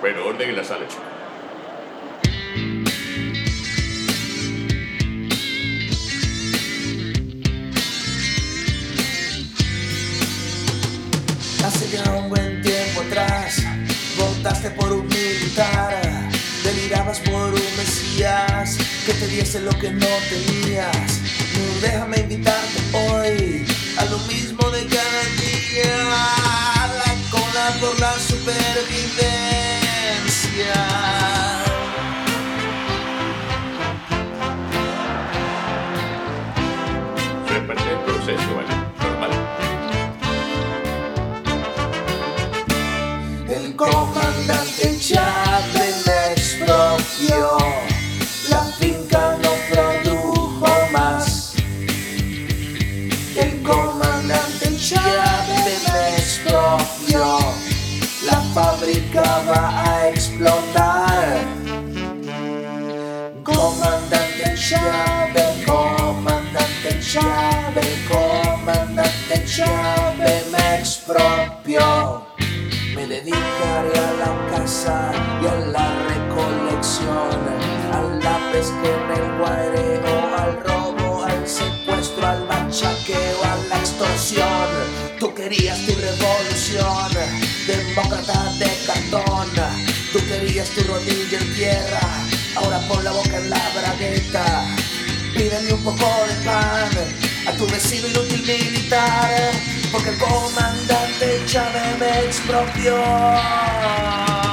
Bueno, orden en la sala, chico. Hace ya un buen tiempo atrás votaste por un militar, delirabas por un mesías que te diese lo que no tenías. Déjame invitarte hoy a lo mismo de cada día, la cola por la supervivencia. Eso es parte del proceso, ¿vale? Normal. El comandante Chávez me expropió, la finca no produjo más. El comandante Chávez me expropió, la fábrica va a explotar. Comandante Chávez, comandante Chávez, comandante Chávez me expropió. Me dedicaré a la caza y a la recolección, al pesca en el guareo, al robo, al secuestro, al machaqueo, a la extorsión. Tú querías tu revolución, demócrata de cartón. Tú querías tu rodilla en tierra, ahora pon la boca en la bragueta. Pídele un poco de pan a tu vecino inútil militar, porque el comandante Chávez me expropió.